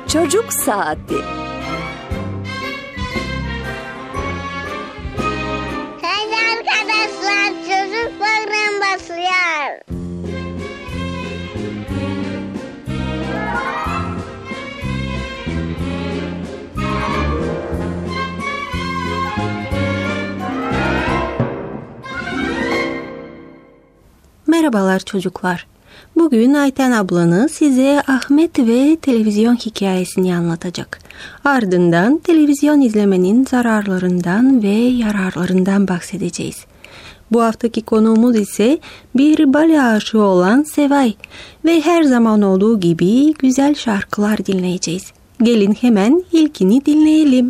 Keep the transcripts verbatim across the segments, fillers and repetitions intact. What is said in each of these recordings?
Çocuk Saati. Haydi arkadaşlar, çocuk program başlıyor. Merhabalar çocuklar. Bugün Ayten ablanız size Ahmet ve televizyon hikayesini anlatacak. Ardından televizyon izlemenin zararlarından ve yararlarından bahsedeceğiz. Bu haftaki konuğumuz ise bir bale aşığı olan Sevay ve her zaman olduğu gibi güzel şarkılar dinleyeceğiz. Gelin hemen ilkini dinleyelim.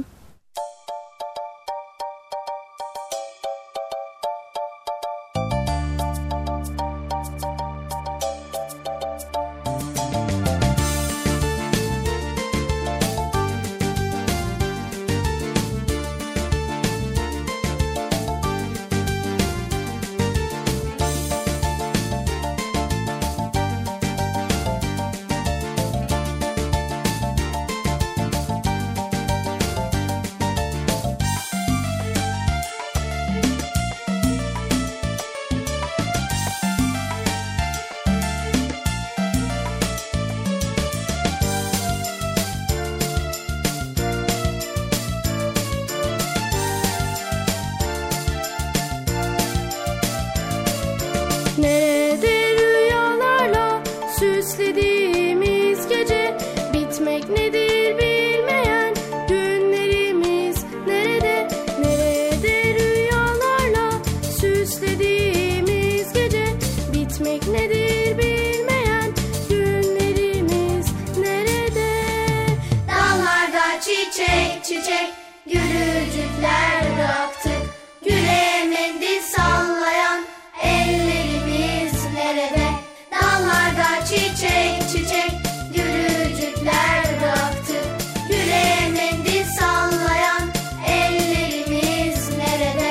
Nerede rüyalarla süslediğimiz gece, bitmek nedir bilmeyen günlerimiz nerede? Nerede rüyalarla süslediğimiz gece, bitmek nedir bilmeyen günlerimiz nerede? Dallarda çiçek çiçek gülücükler bıraktık, güle mendil sallayan ellerimiz nerede? Dallarda çiçek çiçek gülücükler bıraktık, güle mendil sallayan ellerimiz nerede?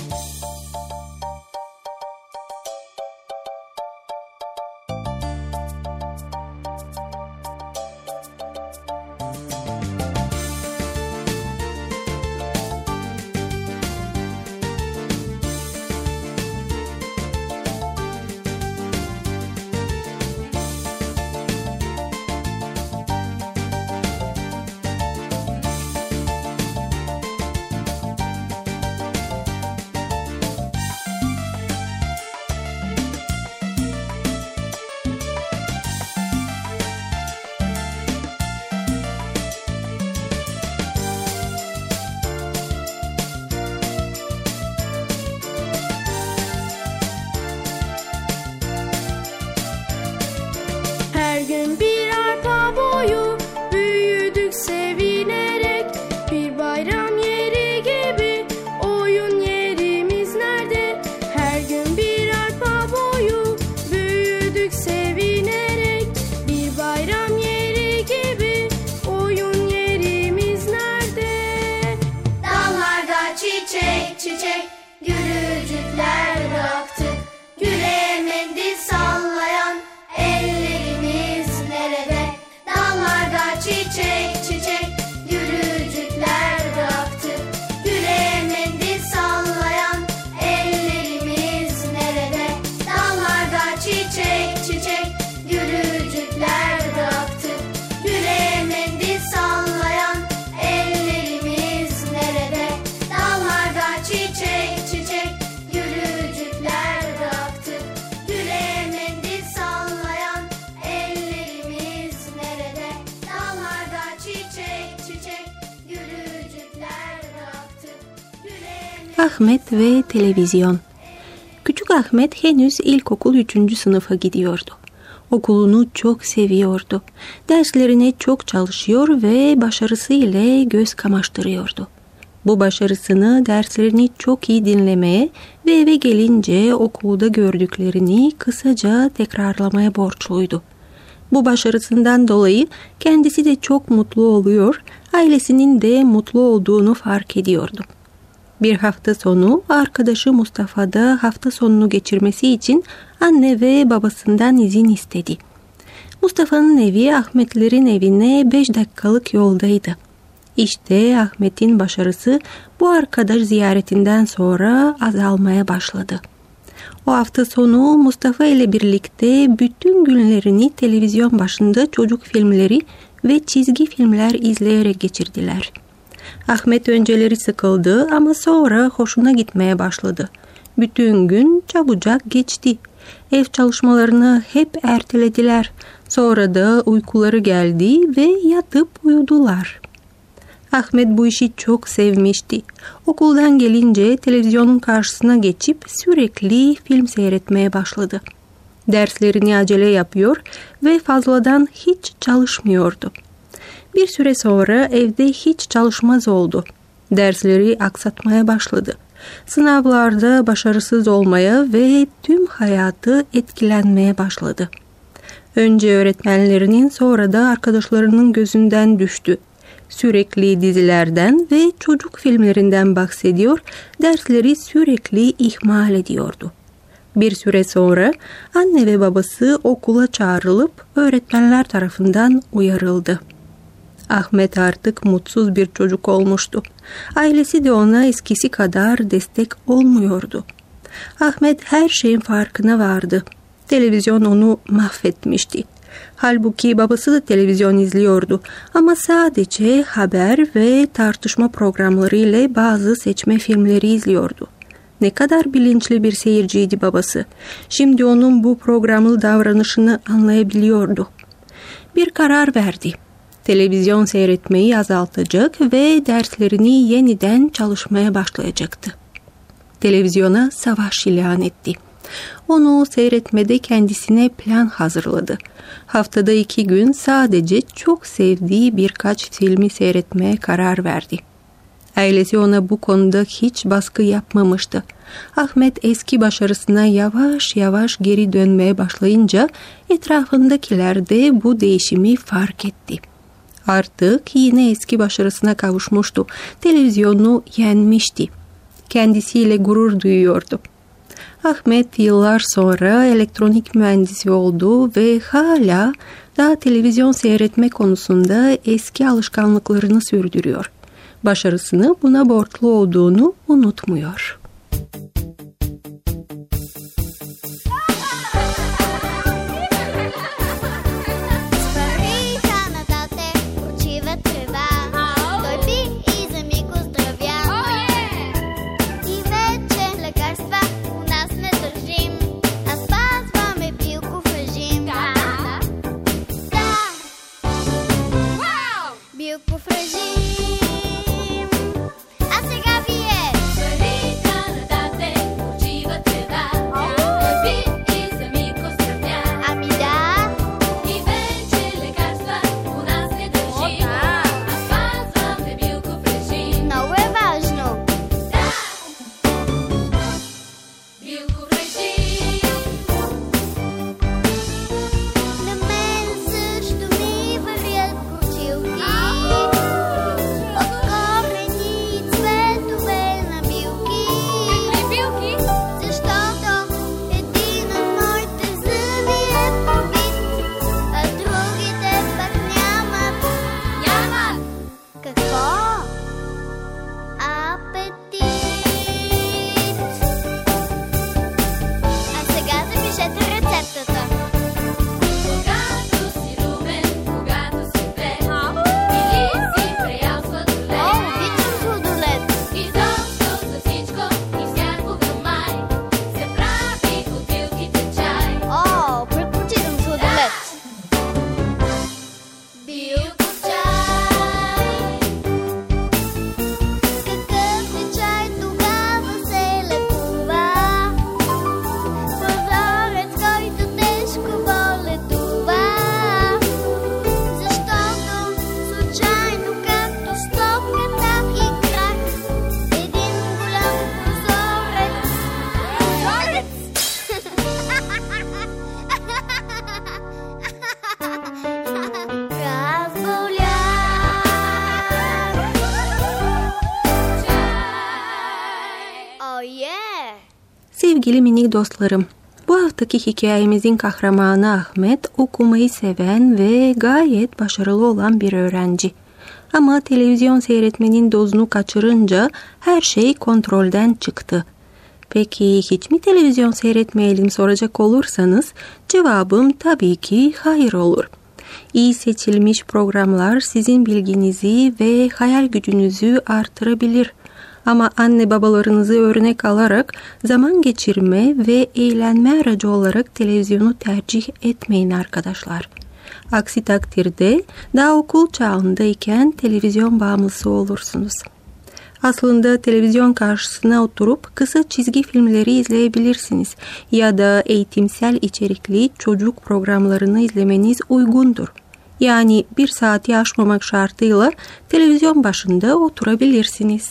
Her gün bir arpa boyu büyüdük sevinerek, bir bayram yeri gibi oyun yerimiz nerede? Her gün bir arpa boyu büyüdük sevinerek, bir bayram yeri gibi oyun yerimiz nerede? Dallarda çiçek çiçek gülücükler bıraktık, güle mendil sallayan ellerimiz nerede? Dallarda çiçek çiçek gülücükler bıraktık, güle mendil sallayan ellerimiz nerede? Dallarda çiçek çiçek gülücükler bıraktık, güle mendil sallayan ellerimiz nerede? Dallarda çiçek çiçek gülücükler bıraktık, güle mendil sallayan ellerimiz nerede? Dallarda çiçek çiçek gülücükler bıraktık, güle Ahmet ve televizyon. Küçük Ahmet henüz ilkokul üçüncü sınıfa gidiyordu. Okulunu çok seviyordu. Derslerine çok çalışıyor ve başarısı ile göz kamaştırıyordu. Bu başarısını derslerini çok iyi dinlemeye ve eve gelince okulda gördüklerini kısaca tekrarlamaya borçluydu. Bu başarısından dolayı kendisi de çok mutlu oluyor, ailesinin de mutlu olduğunu fark ediyordu. Bir hafta sonu arkadaşı Mustafa da hafta sonunu geçirmesi için anne ve babasından izin istedi. Mustafa'nın evi Ahmetlerin evine beş dakikalık yoldaydı. İşte Ahmet'in başarısı bu arkadaş ziyaretinden sonra azalmaya başladı. O hafta sonu Mustafa ile birlikte bütün günlerini televizyon başında çocuk filmleri ve çizgi filmler izleyerek geçirdiler. Ahmet önceleri sıkıldı ama sonra hoşuna gitmeye başladı. Bütün gün çabucak geçti. Ev çalışmalarını hep ertelediler. Sonra da uykuları geldi ve yatıp uyudular. Ahmet bu işi çok sevmişti. Okuldan gelince televizyonun karşısına geçip sürekli film seyretmeye başladı. Derslerini acele yapıyor ve fazladan hiç çalışmıyordu. Bir süre sonra evde hiç çalışmaz oldu. Dersleri aksatmaya başladı. Sınavlarda başarısız olmaya ve tüm hayatı etkilenmeye başladı. Önce öğretmenlerinin, sonra da arkadaşlarının gözünden düştü. Sürekli dizilerden ve çocuk filmlerinden bahsediyor, dersleri sürekli ihmal ediyordu. Bir süre sonra anne ve babası okula çağrılıp öğretmenler tarafından uyarıldı. Ahmet artık mutsuz bir çocuk olmuştu. Ailesi de ona eskisi kadar destek olmuyordu. Ahmet her şeyin farkına vardı. Televizyon onu mahvetmişti. Halbuki babası da televizyon izliyordu ama sadece haber ve tartışma programları ile bazı seçme filmleri izliyordu. Ne kadar bilinçli bir seyirciydi babası. Şimdi onun bu programlı davranışını anlayabiliyordu. Bir karar verdi. Televizyon seyretmeyi azaltacak ve derslerini yeniden çalışmaya başlayacaktı. Televizyona savaş ilan etti. Onu seyretmede kendisine plan hazırladı. Haftada iki gün sadece çok sevdiği birkaç filmi seyretmeye karar verdi. Ailesi ona bu konuda hiç baskı yapmamıştı. Ahmet eski başarısına yavaş yavaş geri dönmeye başlayınca etrafındakiler de bu değişimi fark etti. Artık yine eski başarısına kavuşmuştu. Televizyonu yenmişti. Kendisiyle gurur duyuyordu. Ahmet yıllar sonra elektronik mühendisi oldu ve hala daha televizyon seyretme konusunda eski alışkanlıklarını sürdürüyor. Başarısını buna borçlu olduğunu unutmuyor. Sevgili minik dostlarım, bu Bu haftaki hikayemizin kahramanı Ahmet okumayı seven ve gayet başarılı olan bir öğrenci. Ama televizyon seyretmenin dozunu kaçırınca her şey kontrolden çıktı. Peki hiç mi televizyon seyretmeyelim soracak olursanız cevabım tabii ki hayır olur. İyi seçilmiş programlar sizin bilginizi ve hayal gücünüzü artırabilir. Ama anne babalarınızı örnek alarak zaman geçirme ve eğlenme aracı olarak televizyonu tercih etmeyin arkadaşlar. Aksi takdirde daha okul çağındayken televizyon bağımlısı olursunuz. Aslında televizyon karşısına oturup kısa çizgi filmleri izleyebilirsiniz ya da eğitimsel içerikli çocuk programlarını izlemeniz uygundur. Yani bir saati aşmamak şartıyla televizyon başında oturabilirsiniz.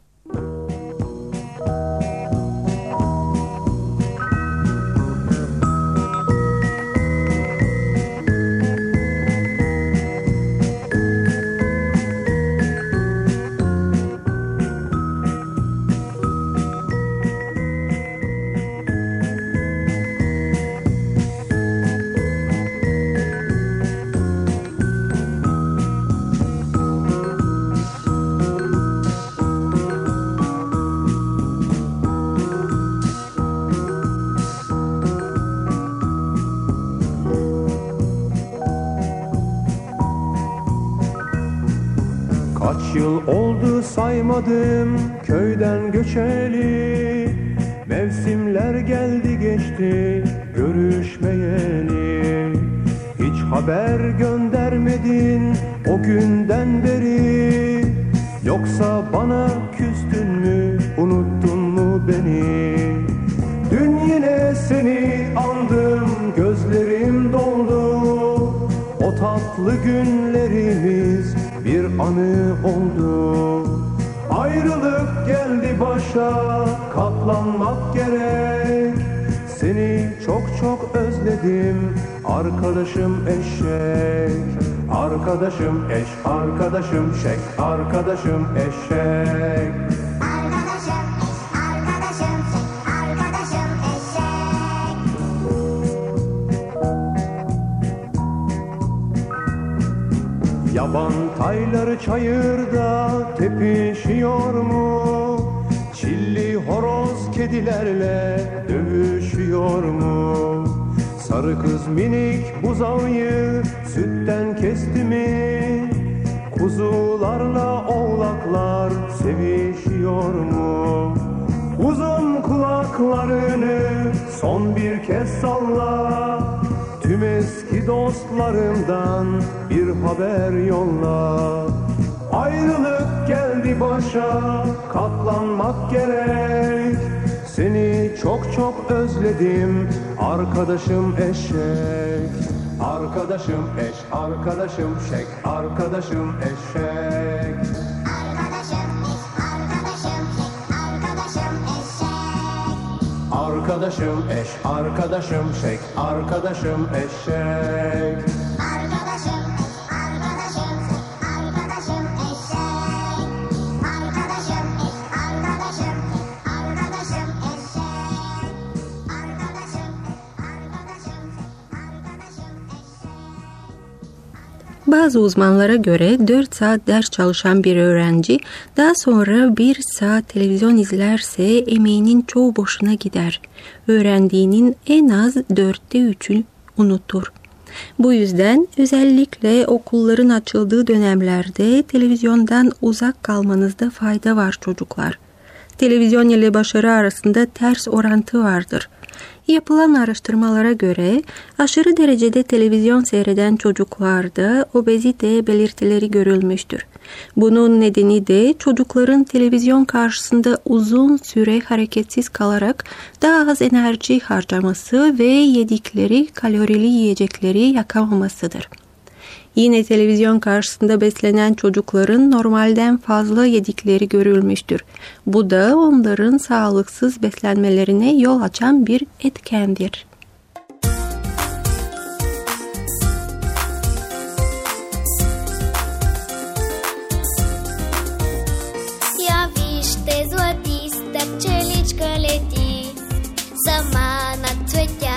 Kaç yıl oldu saymadım köyden göçeli, mevsimler geldi geçti görüşmeyeli. Hiç haber göndermedin o günden beri, yoksa bana küstün mü, unuttun mu beni? Dün yine seni andım, gözlerim doldu. O tatlı günlerimiz bir anı oldu. Ayrılık geldi başa, katlanmak gerek. Seni çok çok özledim, arkadaşım eşek. Arkadaşım eş, arkadaşım şek, arkadaşım eşek. Arkadaşım eş, arkadaşım şek, arkadaşım eşek. Yaban tayları çayırda tepişiyor mu? Çilli horoz kedilerle dövüşüyor mu? Sarı kız minik buzağıyı sütten kesti mi? Kuzularla oğlaklar sevişiyor mu? Uzun kulaklarını son bir kez salla. Tüm eski dostlarımdan bir haber yolla. Ayrılık geldi başa, katlanmak gerek. Seni çok çok özledim, arkadaşım eşek. Arkadaşım eş, arkadaşım şek, arkadaşım eşek. Arkadaşım eş, arkadaşım şek, arkadaşım eşek. Arkadaşım eş, arkadaşım şek, arkadaşım eşek. Arkadaşım eş, arkadaşım şek, arkadaşım eşek. Arkadaşım eş, arkadaşım şek, arkadaşım eşek. Arkadaşım eş, arkadaşım şek, arkadaşım eşek. Bazı uzmanlara göre dört saat ders çalışan bir öğrenci daha sonra bir saat televizyon izlerse emeğinin çoğu boşuna gider. Öğrendiğinin en az dörtte üçünü unutur. Bu yüzden özellikle okulların açıldığı dönemlerde televizyondan uzak kalmanızda fayda var çocuklar. Televizyon ile başarı arasında ters orantı vardır. Yapılan araştırmalara göre aşırı derecede televizyon seyreden çocuklarda obezite belirtileri görülmüştür. Bunun nedeni de çocukların televizyon karşısında uzun süre hareketsiz kalarak daha az enerji harcaması ve yedikleri kalorili yiyecekleri yakamamasıdır. Yine televizyon karşısında beslenen çocukların normalden fazla yedikleri görülmüştür. Bu da onların sağlıksız beslenmelerine yol açan bir etkendir. Я виште золотиста пчеличка летит, сама на цветя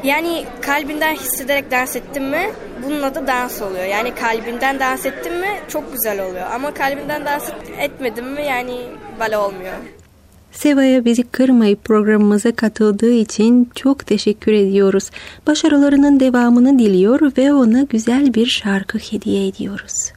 Yani kalbinden hissederek dans ettin mi bunun adı dans oluyor. Yani kalbinden dans ettin mi çok güzel oluyor. Ama kalbinden dans etmedin mi yani bale olmuyor. Seva'ya bizi kırmayıp programımıza katıldığı için çok teşekkür ediyoruz. Başarılarının devamını diliyor ve ona güzel bir şarkı hediye ediyoruz.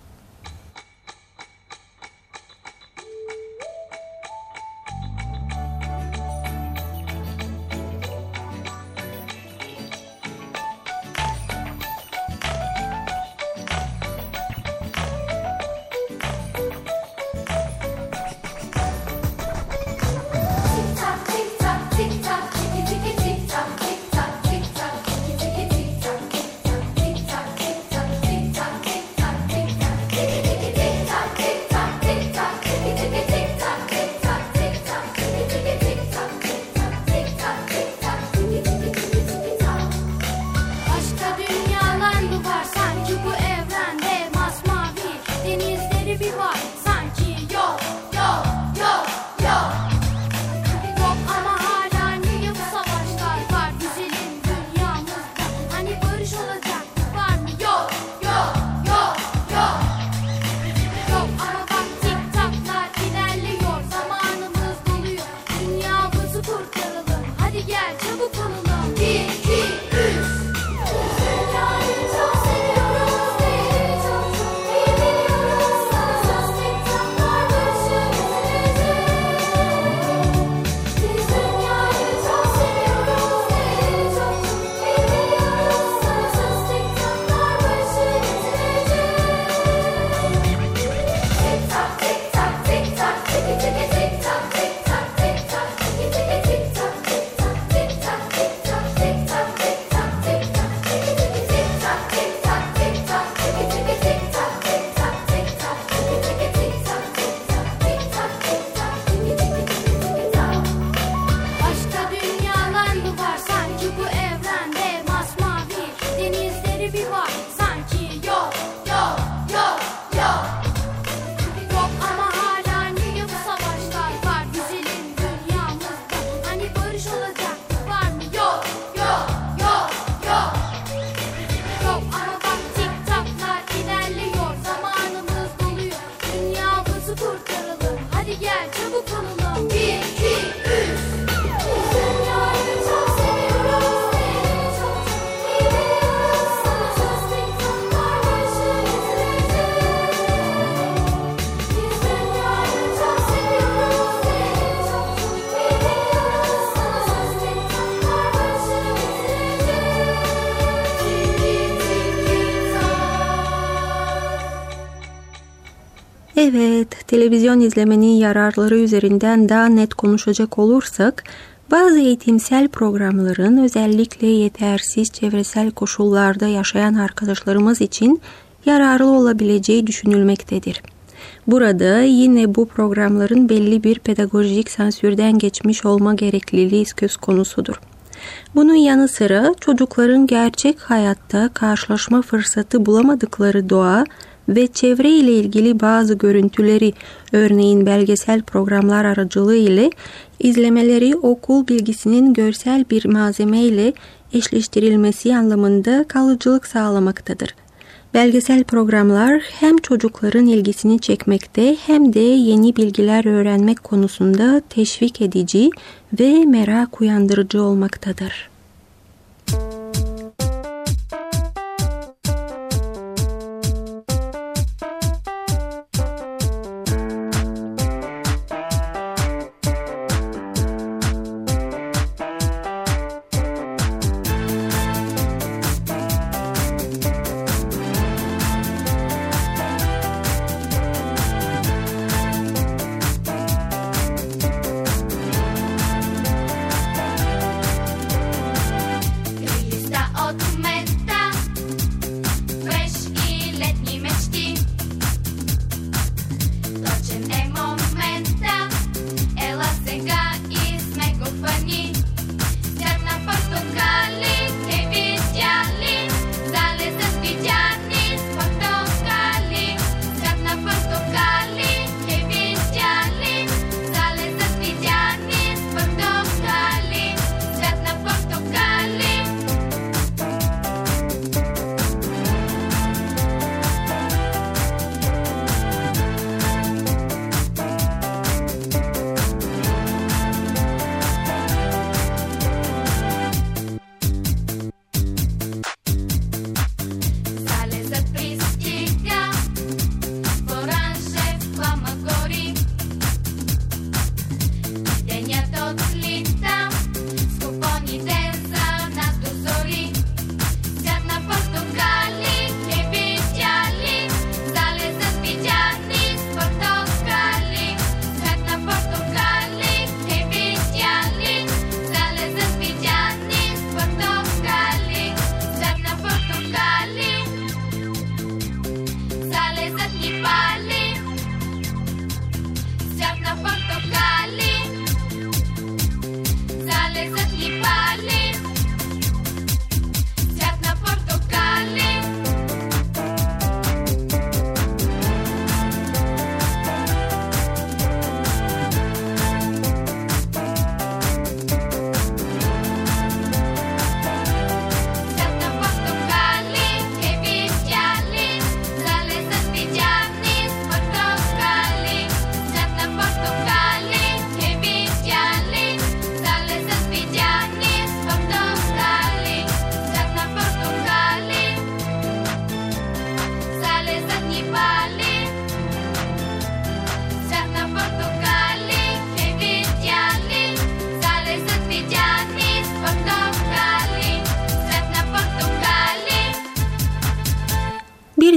Evet, televizyon izlemenin yararları üzerinden daha net konuşacak olursak, bazı eğitimsel programların özellikle yetersiz çevresel koşullarda yaşayan arkadaşlarımız için yararlı olabileceği düşünülmektedir. Burada yine bu programların belli bir pedagojik sansürden geçmiş olma gerekliliği söz konusudur. Bunun yanı sıra çocukların gerçek hayatta karşılaşma fırsatı bulamadıkları doğa ve çevre ile ilgili bazı görüntüleri, örneğin belgesel programlar aracılığı ile izlemeleri okul bilgisinin görsel bir malzeme ile eşleştirilmesi anlamında kalıcılık sağlamaktadır. Belgesel programlar hem çocukların ilgisini çekmekte hem de yeni bilgiler öğrenmek konusunda teşvik edici ve merak uyandırıcı olmaktadır.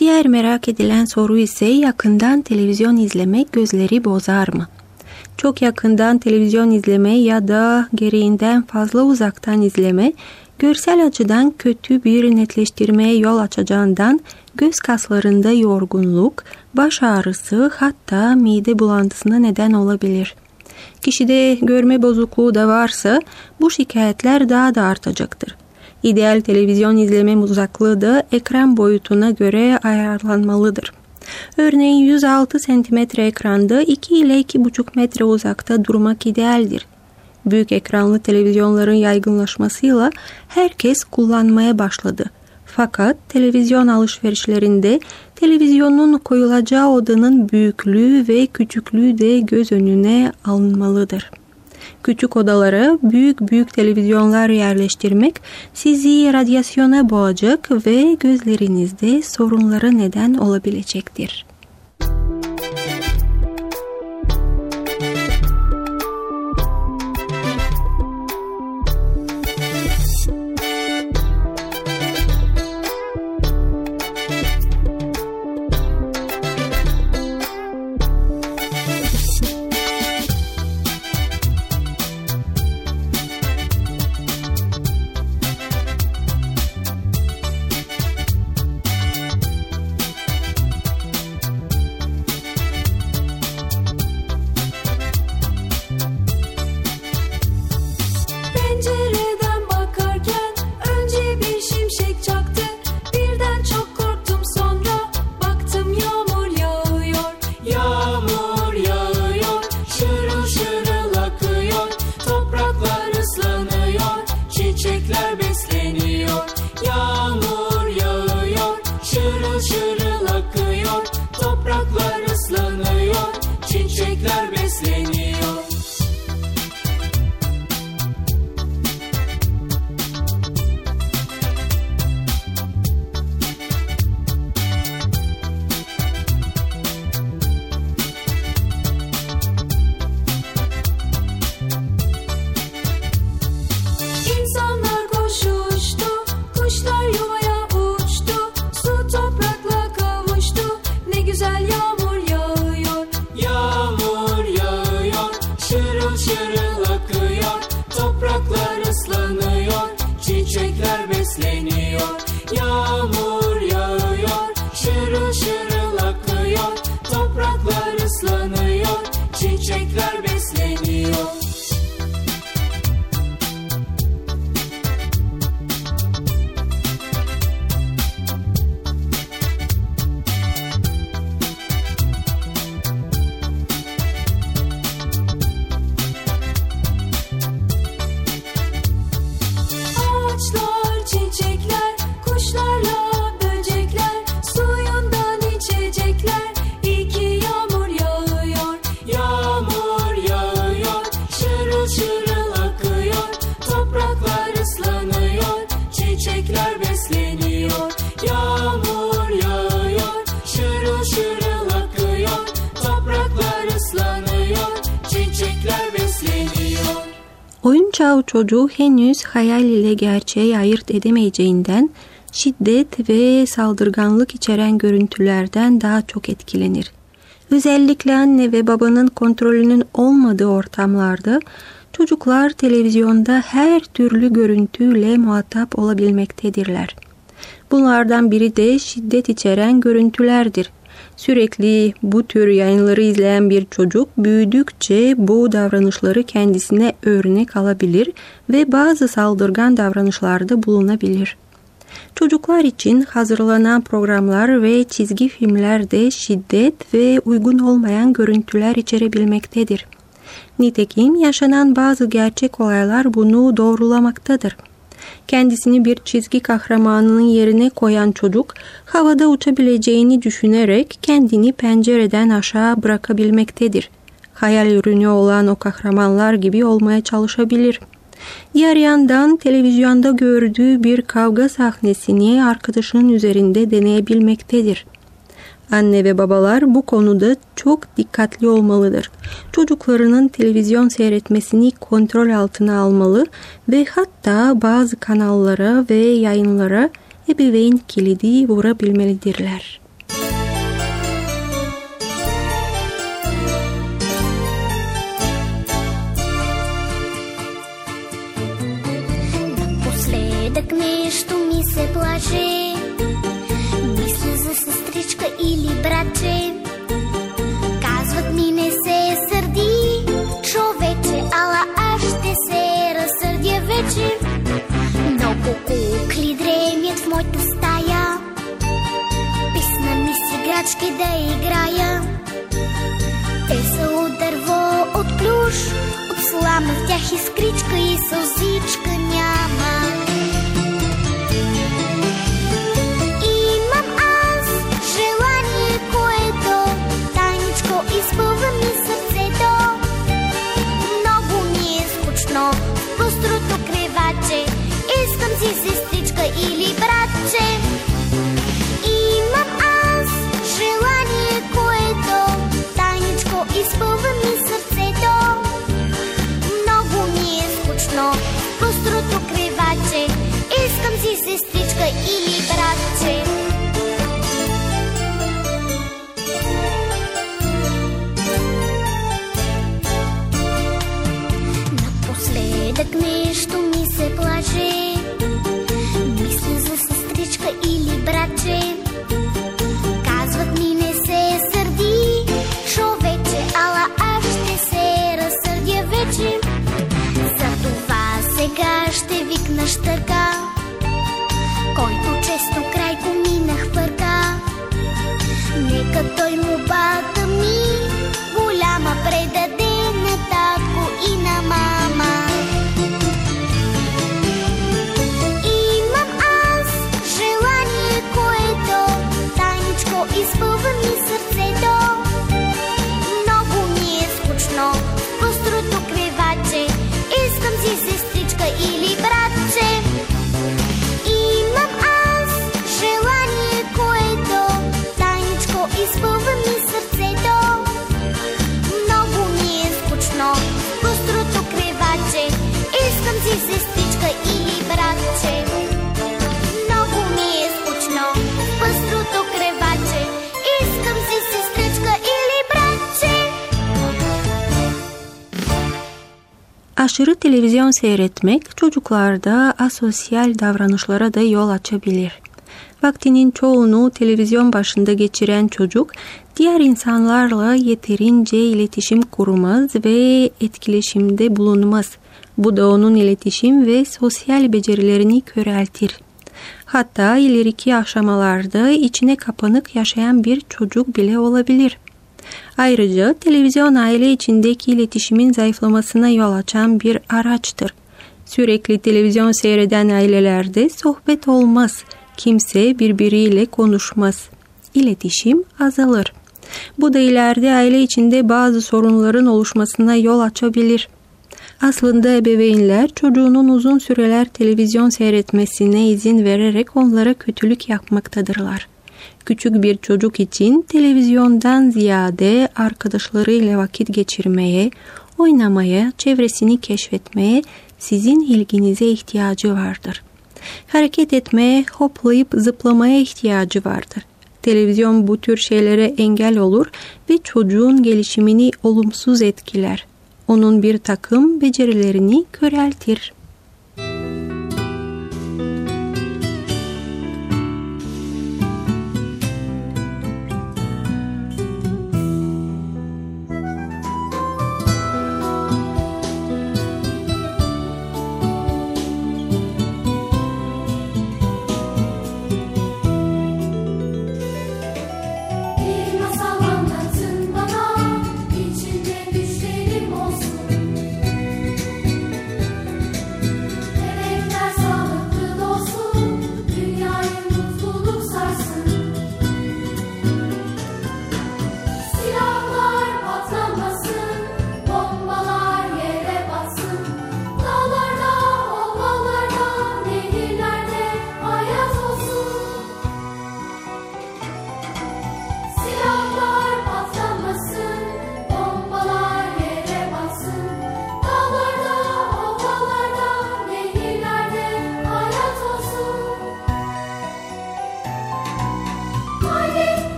diğer merak edilen soru ise yakından televizyon izlemek gözleri bozar mı? Çok yakından televizyon izleme ya da gereğinden fazla uzaktan izleme, görsel açıdan kötü bir netleştirmeye yol açacağından göz kaslarında yorgunluk, baş ağrısı hatta mide bulantısına neden olabilir. Kişide görme bozukluğu da varsa bu şikayetler daha da artacaktır. İdeal televizyon izleme uzaklığı da ekran boyutuna göre ayarlanmalıdır. Örneğin yüz altı santimetre ekranda iki ile iki buçuk metre uzakta durmak idealdir. Büyük ekranlı televizyonların yaygınlaşmasıyla herkes kullanmaya başladı. Fakat televizyon alışverişlerinde televizyonun koyulacağı odanın büyüklüğü ve küçüklüğü de göz önüne alınmalıdır. Küçük odalara büyük büyük televizyonlar yerleştirmek sizi radyasyona boğacak ve gözlerinizde sorunlara neden olabilecektir. Oyun çağı çocuğu henüz hayal ile gerçeği ayırt edemeyeceğinden şiddet ve saldırganlık içeren görüntülerden daha çok etkilenir. Özellikle anne ve babanın kontrolünün olmadığı ortamlarda çocuklar televizyonda her türlü görüntüyle muhatap olabilmektedirler. Bunlardan biri de şiddet içeren görüntülerdir. Sürekli bu tür yayınları izleyen bir çocuk büyüdükçe bu davranışları kendisine örnek alabilir ve bazı saldırgan davranışlarda bulunabilir. Çocuklar için hazırlanan programlar ve çizgi filmler de şiddet ve uygun olmayan görüntüler içerebilmektedir. Nitekim yaşanan bazı gerçek olaylar bunu doğrulamaktadır. Kendisini bir çizgi kahramanının yerine koyan çocuk, havada uçabileceğini düşünerek kendini pencereden aşağı bırakabilmektedir. Hayal ürünü olan o kahramanlar gibi olmaya çalışabilir. Diğer yandan televizyonda gördüğü bir kavga sahnesini arkadaşının üzerinde deneyebilmektedir. Anne ve babalar bu konuda çok dikkatli olmalıdır. Çocuklarının televizyon seyretmesini kontrol altına almalı ve hatta bazı kanallara ve yayınlara ebeveyn kilidi vurabilmelidirler. Напоследък нещо ми се плаше, мисля за сестричка или братче. Казват ми не се сърди, човече, ала аз ще се разсърдя вече. Много кукли дремят в моята стая, писна ми с играчки да играя. Те са от дърво, от плюш, от слама, в тях искричка и сълзичка няма. Имам аз желание, което тайничко изпълва ми сърцето. Много ми е скучно в пъстрото креваче, искам си сестричка или братче. Имам аз желание, което тайничко изпълва ми сърцето. Много ми е скучно в пъстрото креваче, искам си сестричка или братче. Напоследък нещо ми се плаше, мисля за сестричка или братче. Казват ми не се сърди, човече, ала аз ще се разсърдя вече. Затова сега ще викна щърка, който често крайко ми нахвърка. Нека той молбата ми голяма предаде на татко и на мама. Имам аз желание, което тайничко изпълва ми сърцето. Много ми е скучно в пъстрото креваче, искам си сестричка или братче. Имам аз желание, което тайничко изпълва ми сърцето. Много ми е скучно в пъстрото креваче, искам си сестричка или братче. Много ми е скучно в пъстрото креваче, искам си сестричка или bratçe. Aşırı televizyon seyretmek çocuklarda asosyal davranışlara da yol açabilir. Vaktinin çoğunu televizyon başında geçiren çocuk, diğer insanlarla yeterince iletişim kurmaz ve etkileşimde bulunmaz. Bu da onun iletişim ve sosyal becerilerini köreltir. Hatta ileriki aşamalarda içine kapanık yaşayan bir çocuk bile olabilir. Ayrıca televizyon aile içindeki iletişimin zayıflamasına yol açan bir araçtır. Sürekli televizyon seyreden ailelerde sohbet olmaz. Kimse birbiriyle konuşmaz. İletişim azalır. Bu da ileride aile içinde bazı sorunların oluşmasına yol açabilir. Aslında ebeveynler çocuğunun uzun süreler televizyon seyretmesine izin vererek onlara kötülük yapmaktadırlar. Küçük bir çocuk için televizyondan ziyade arkadaşlarıyla vakit geçirmeye, oynamaya, çevresini keşfetmeye sizin ilginize ihtiyacı vardır. Hareket etmeye, hoplayıp zıplamaya ihtiyacı vardır. Televizyon bu tür şeylere engel olur ve çocuğun gelişimini olumsuz etkiler. Onun bir takım becerilerini köreltir.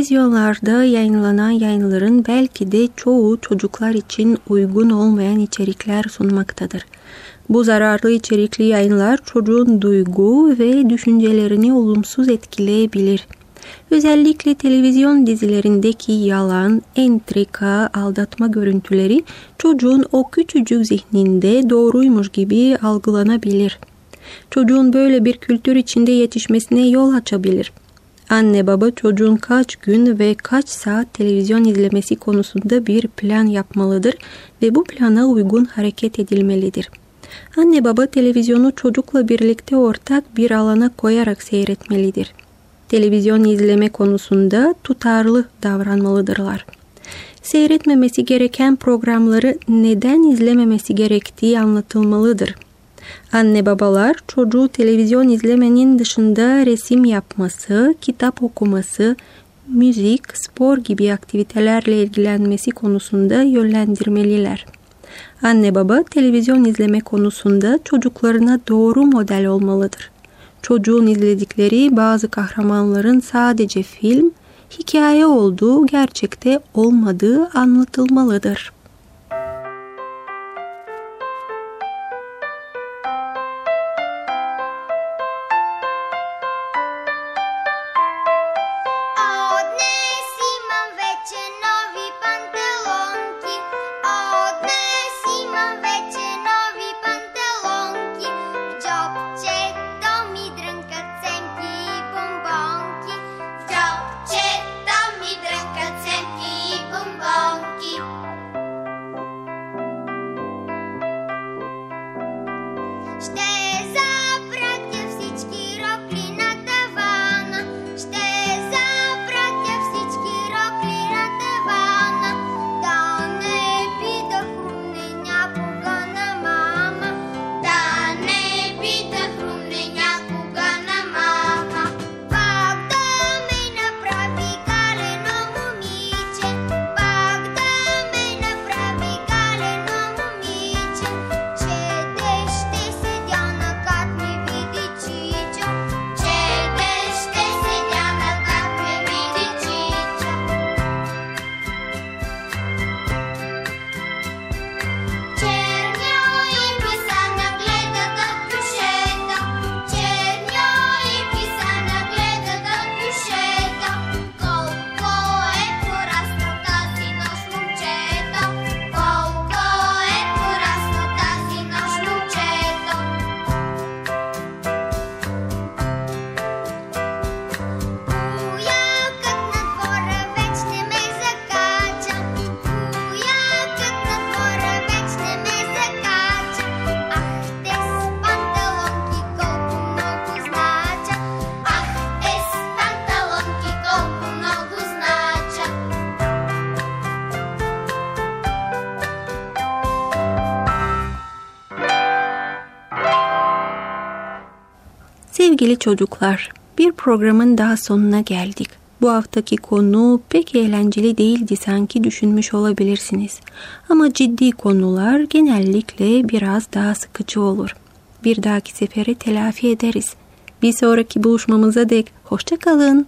Televizyonlarda yayınlanan yayınların belki de çoğu çocuklar için uygun olmayan içerikler sunmaktadır. Bu zararlı içerikli yayınlar çocuğun duygu ve düşüncelerini olumsuz etkileyebilir. Özellikle televizyon dizilerindeki yalan, entrika, aldatma görüntüleri çocuğun o küçücük zihninde doğruymuş gibi algılanabilir. Çocuğun böyle bir kültür içinde yetişmesine yol açabilir. Anne baba çocuğun kaç gün ve kaç saat televizyon izlemesi konusunda bir plan yapmalıdır ve bu plana uygun hareket edilmelidir. Anne baba televizyonu çocukla birlikte ortak bir alana koyarak seyretmelidir. Televizyon izleme konusunda tutarlı davranmalıdırlar. Seyretmemesi gereken programları neden izlememesi gerektiği anlatılmalıdır. Anne babalar çocuğu televizyon izlemenin dışında resim yapması, kitap okuması, müzik, spor gibi aktivitelerle ilgilenmesi konusunda yönlendirmeliler. Anne baba televizyon izleme konusunda çocuklarına doğru model olmalıdır. Çocuğun izledikleri bazı kahramanların sadece film, hikaye olduğu, gerçekte olmadığı anlatılmalıdır. Sevgili çocuklar, bir programın daha sonuna geldik. Bu haftaki konu pek eğlenceli değildi sanki düşünmüş olabilirsiniz. Ama ciddi konular genellikle biraz daha sıkıcı olur. Bir dahaki sefere telafi ederiz. Bir sonraki buluşmamıza dek hoşça kalın.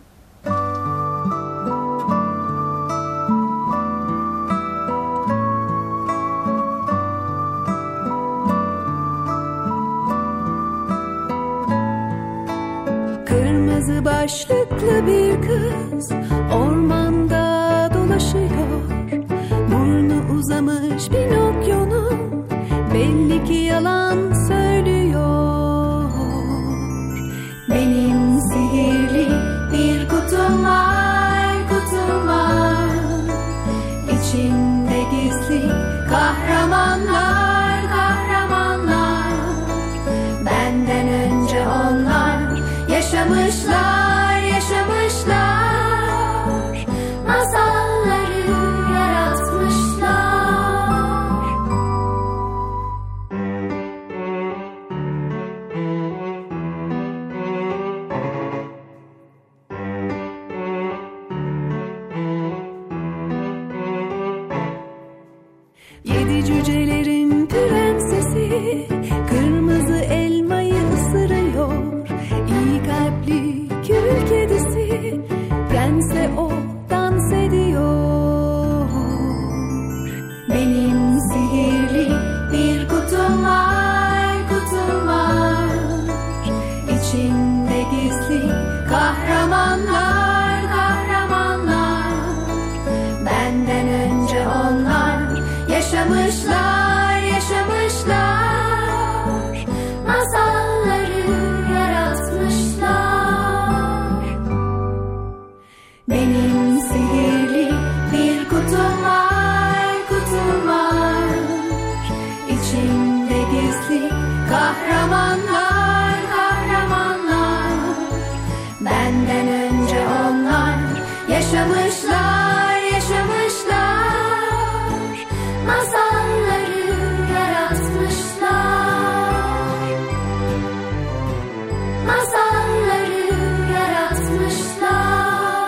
Kırmızı başlıklı bir kız ormanda dolaşıyor. Burnu uzamış Pinokyo'nun, belli ki yalan söylüyor. Benim sihirli bir kutum var, kutum var. İçinde gizli kahramanlar, kahramanlar. Benden önce onlar yaşamışlar, yaşamışlar, masalları yaratmışlar. Yedi cücelerin prensesi kırmızı elmayı ısırıyor. İyi kalpli kül kedisi prense o Benim sihirli bir kutum var, kutum var. İçinde gizli kahramanlar, kahramanlar. Benden önce onlar yaşamışlar, yaşamışlar. Masalları yaratmışlar. Benim sihirli bir kutum var, kutum var. İçinde gizli kahramanlar, kahramanlar. Benden önce onlar yaşamışlar, yaşamışlar. Masalları yaratmışlar. Masalları yaratmışlar.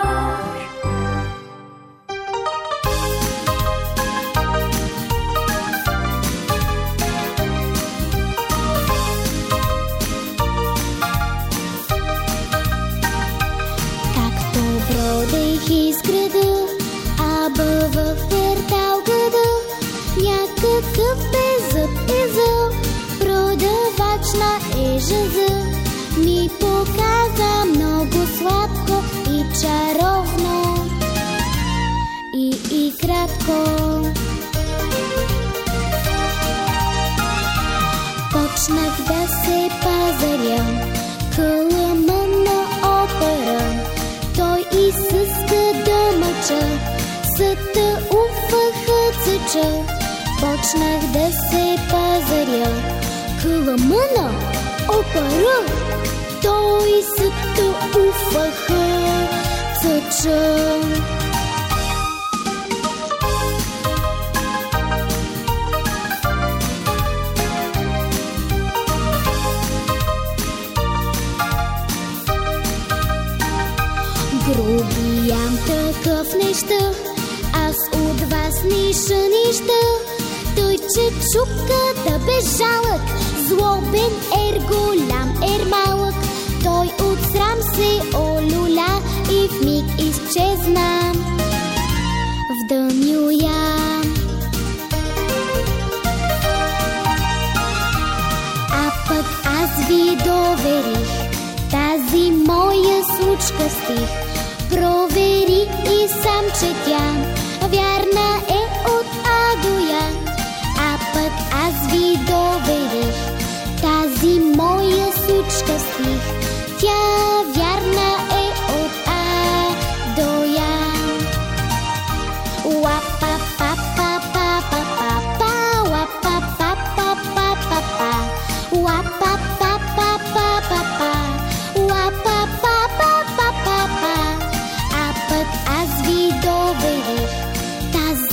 Както бродех из града, аба в квартал града, някакъв беззъб езъл, продавач на ежеза, ми показа много сладко и чаровно, и, и кратко. Почнах да се пазаря, кълъма на опера, той и съска да мъча, съта уфаха цъча. Почнах да се пазаря, кълъма на опера, той и съта уфаха цъча. Грубиян такъв неща, аз от вас ниша нища. Той, че чука да бе жалък, злобен ер, голям ер, малък. Той от срам се олюля и в миг изчезна в дъню ям. А пък аз ви доверих тази моя случка стих. Провери и сам, че тя вярна е от А до Я. А пък аз ви доверих тази моя случка стих. Тя вярна е от А до Я. Уа-па-па-па-па-па-па, уа-па-па-па-па-па-па, уа-па-па-па-па-па-па, уа-па-па-па-па-па. А пък аз ви доверих тази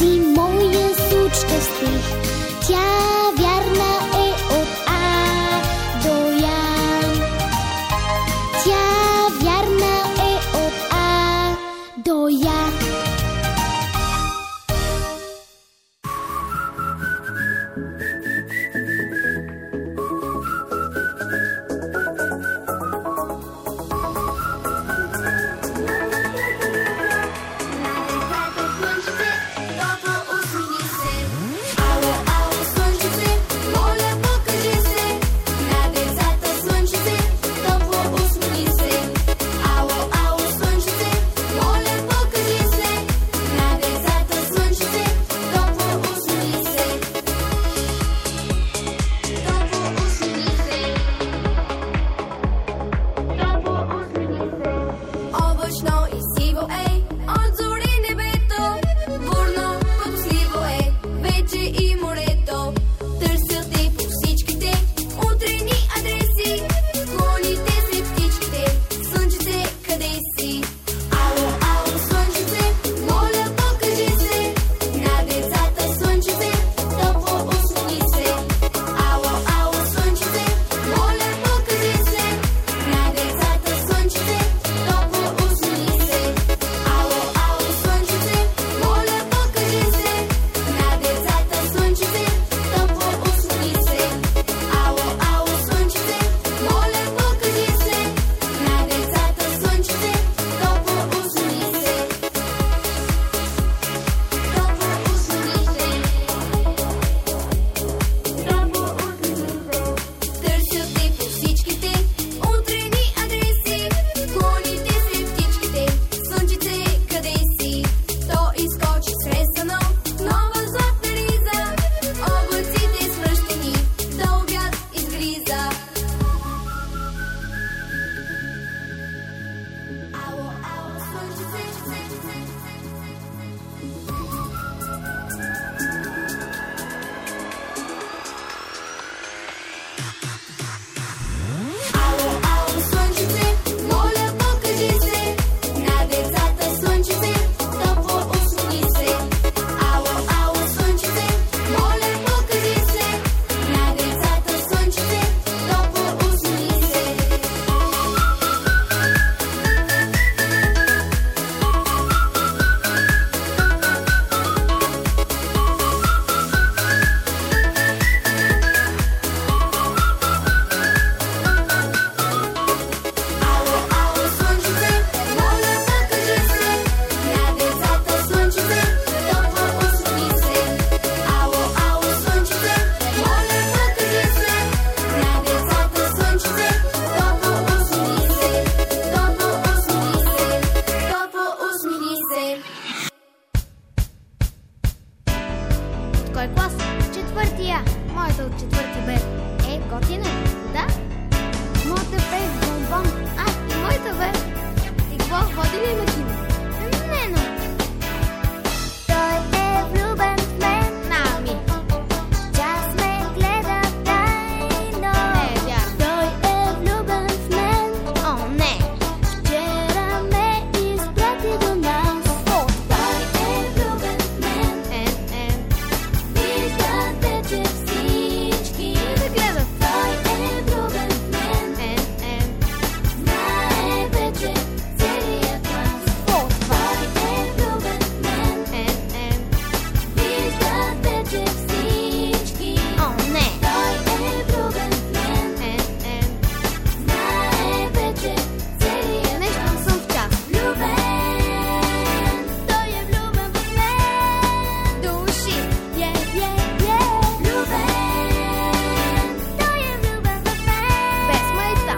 От кой клас? Четвъртия. Моята от четвърти бе. Е, готина ли? Да? Моята бе бомбон. А, и моята бе. И какво, води ли на кино? Не, но. Той е влюбен в мен. Нами. Час ме гледа тайно. Не, вярно. Той е влюбен в мен. О, не. Вчера ме изпрати до нас. О, той е влюбен в мен. Ен, ен. Виждате, че всички да гледат. Той е влюбен в мен. Ен, ен. Знае вече целият клас. О, той е влюбен в мен. Ен, ен. Виждате, че всички. О, не. Той е влюбен в мен. Ен, ен. Знае вече целият. Нещо не съм в час. Влюбен. Той е влюбен в мен. Души. Е, е, е. Влюбен. Той е влюбен в мен. Без майта.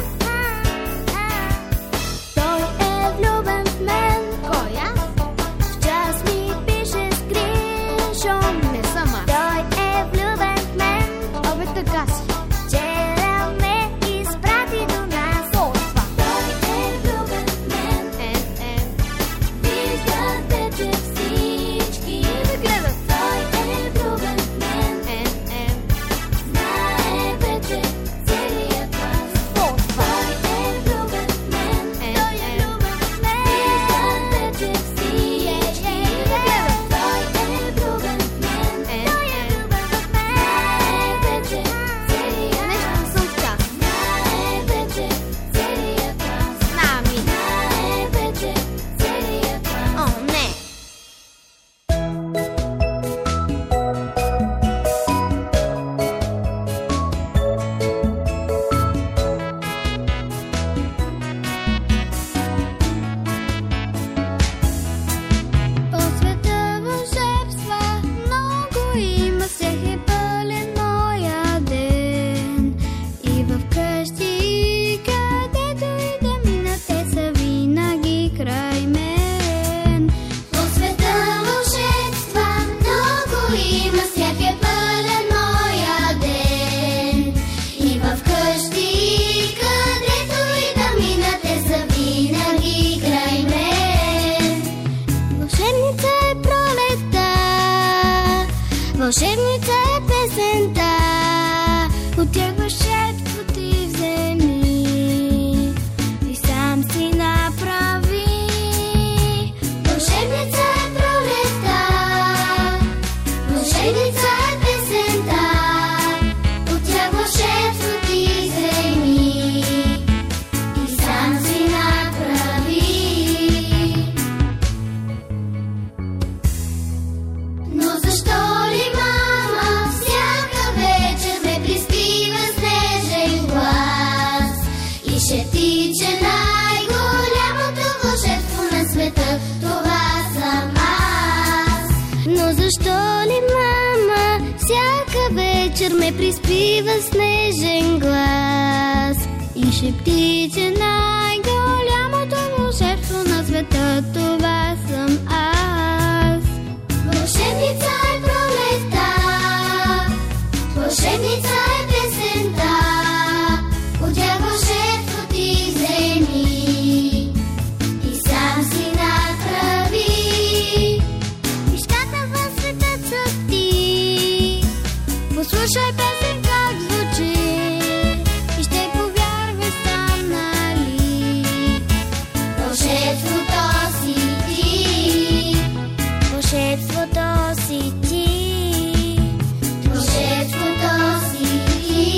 Той е влюбен в мен. Кой аз? В час ми пише скриншот. Не съм аз. Той е влюбен в мен. Абе така си. Вчера ме изпрати до нас. О, това. Той е влюбен в мен. Ен, ен. Виждате, че всички да гледат. Той е влюбен в мен. Ен, ен. Знае вече целият клас. О, това. Той е влюбен в мен. Ен, той е влюбен в мен. Виждате, че всички да гледат. Той е влюбен в мен. Ен, той е влюбен в мен. Знае вече целият. Нещо не съм в час. Знае вече целият клас. Нами. Знае вече целият клас. О, не. По света вълшебства много има, всех е пълен моя ден. И в къщи, където и да мина, те са винаги край мен. По света вълшебства много има, всех е пълен моя ден. И в къщи, където и да мина, те са винаги край мен. Вълшебница е пролетта, вълшебница е песента, от тях вълшебство ти вземи и сам си направи. Вълшебница е пролетта, вълшебница е песента, от тях вълшебство ти вземи и сам си направи. Но защо ли, мама, всяка вечер ме приспива снежен глас и шептиче най-голямото вълшебство на света, това съм аз. Но защо ли, мама, всяка вечер ме приспива снежен глас и шептиче най-голямото вълшебство на света, това съм аз. Вълшебница е пролетта, вълшебница е песента, от тях вълшебство ти вземи и сам си направи. Нещата в света са ти, послушай песен как звучи и ще повярваш сам, нали? Вълшебството си ти, вълшебството си ти, вълшебството си ти.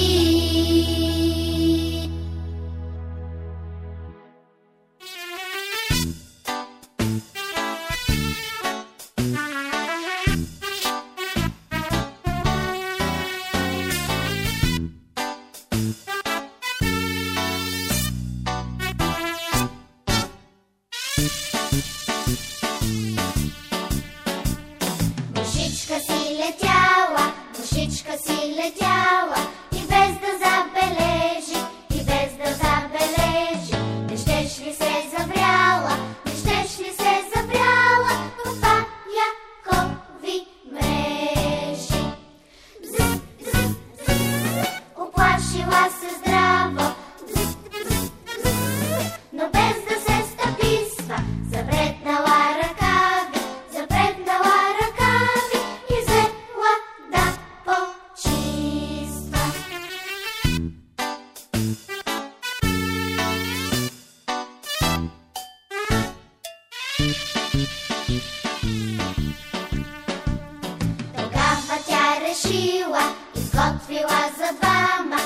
Душичка си летяла, душичка си летяла, и без да забележи, и без да забележи. Не щеш ли се завряла, не щеш ли се завряла в паякови мрежи? wystraszyła i zgotwiła za wama.